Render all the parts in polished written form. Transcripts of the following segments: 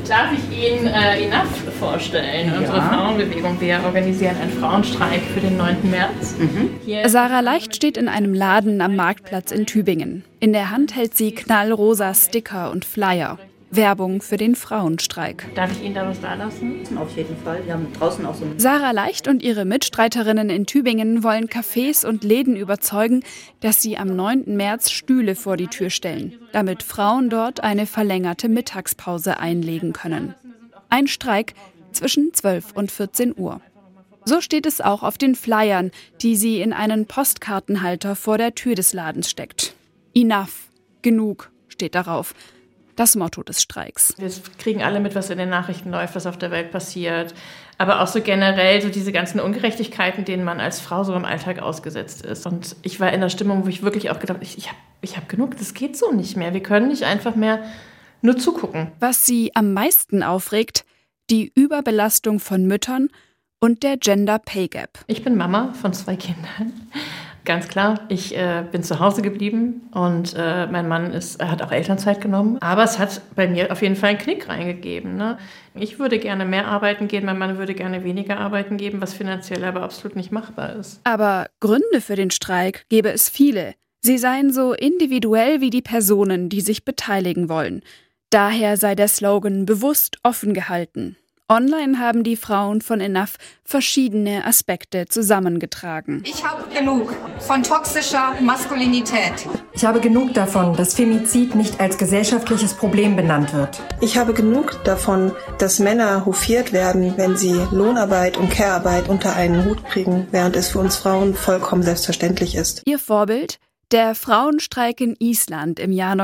Darf ich Ihnen Enough vorstellen? Ja. Unsere Frauenbewegung. Wir organisieren einen Frauenstreik für den 9. März. Sarah Leicht steht in einem Laden am Marktplatz in Tübingen. In der Hand hält sie knallrosa Sticker und Flyer. Werbung für den Frauenstreik. Darf ich Ihnen da was da lassen? Auf jeden Fall. Wir haben draußen auch so Sarah Leicht und ihre Mitstreiterinnen in Tübingen wollen Cafés und Läden überzeugen, dass sie am 9. März Stühle vor die Tür stellen, damit Frauen dort eine verlängerte Mittagspause einlegen können. Ein Streik zwischen 12 und 14 Uhr. So steht es auch auf den Flyern, die sie in einen Postkartenhalter vor der Tür des Ladens steckt. Enough, genug, steht darauf. Das Motto des Streiks. Wir kriegen alle mit, was in den Nachrichten läuft, was auf der Welt passiert. Aber auch so generell so diese ganzen Ungerechtigkeiten, denen man als Frau so im Alltag ausgesetzt ist. Und ich war in der Stimmung, wo ich wirklich auch gedacht habe, ich hab genug, das geht so nicht mehr. Wir können nicht einfach mehr nur zugucken. Was sie am meisten aufregt, die Überbelastung von Müttern und der Gender Pay Gap. Ich bin Mama von 2 Kindern. Ganz klar, ich bin zu Hause geblieben und mein Mann hat auch Elternzeit genommen. Aber es hat bei mir auf jeden Fall einen Knick reingegeben. Ne? Ich würde gerne mehr arbeiten gehen, mein Mann würde gerne weniger arbeiten geben, was finanziell aber absolut nicht machbar ist. Aber Gründe für den Streik gäbe es viele. Sie seien so individuell wie die Personen, die sich beteiligen wollen. Daher sei der Slogan bewusst offen gehalten. Online haben die Frauen von Enough verschiedene Aspekte zusammengetragen. Ich habe genug von toxischer Maskulinität. Ich habe genug davon, dass Femizid nicht als gesellschaftliches Problem benannt wird. Ich habe genug davon, dass Männer hofiert werden, wenn sie Lohnarbeit und Care-Arbeit unter einen Hut kriegen, während es für uns Frauen vollkommen selbstverständlich ist. Ihr Vorbild? Der Frauenstreik in Island im Jahr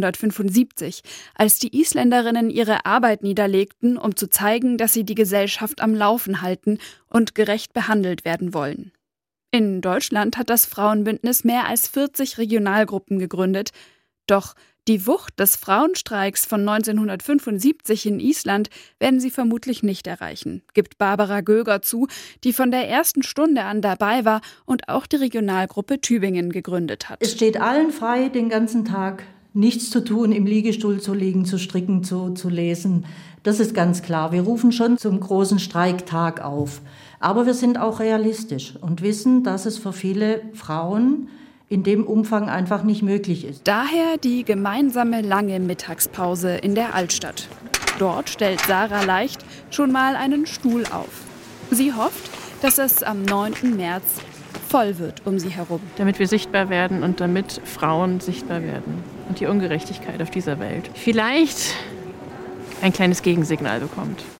1975, als die Isländerinnen ihre Arbeit niederlegten, um zu zeigen, dass sie die Gesellschaft am Laufen halten und gerecht behandelt werden wollen. In Deutschland hat das Frauenbündnis mehr als 40 Regionalgruppen gegründet. Doch die Wucht des Frauenstreiks von 1975 in Island werden sie vermutlich nicht erreichen, gibt Barbara Göger zu, die von der ersten Stunde an dabei war und auch die Regionalgruppe Tübingen gegründet hat. Es steht allen frei, den ganzen Tag nichts zu tun, im Liegestuhl zu liegen, zu stricken, zu lesen. Das ist ganz klar. Wir rufen schon zum großen Streiktag auf. Aber wir sind auch realistisch und wissen, dass es für viele Frauen in dem Umfang einfach nicht möglich ist. Daher die gemeinsame lange Mittagspause in der Altstadt. Dort stellt Sarah Leicht schon mal einen Stuhl auf. Sie hofft, dass es am 9. März voll wird um sie herum. Damit wir sichtbar werden und damit Frauen sichtbar werden und die Ungerechtigkeit auf dieser Welt vielleicht ein kleines Gegensignal bekommt.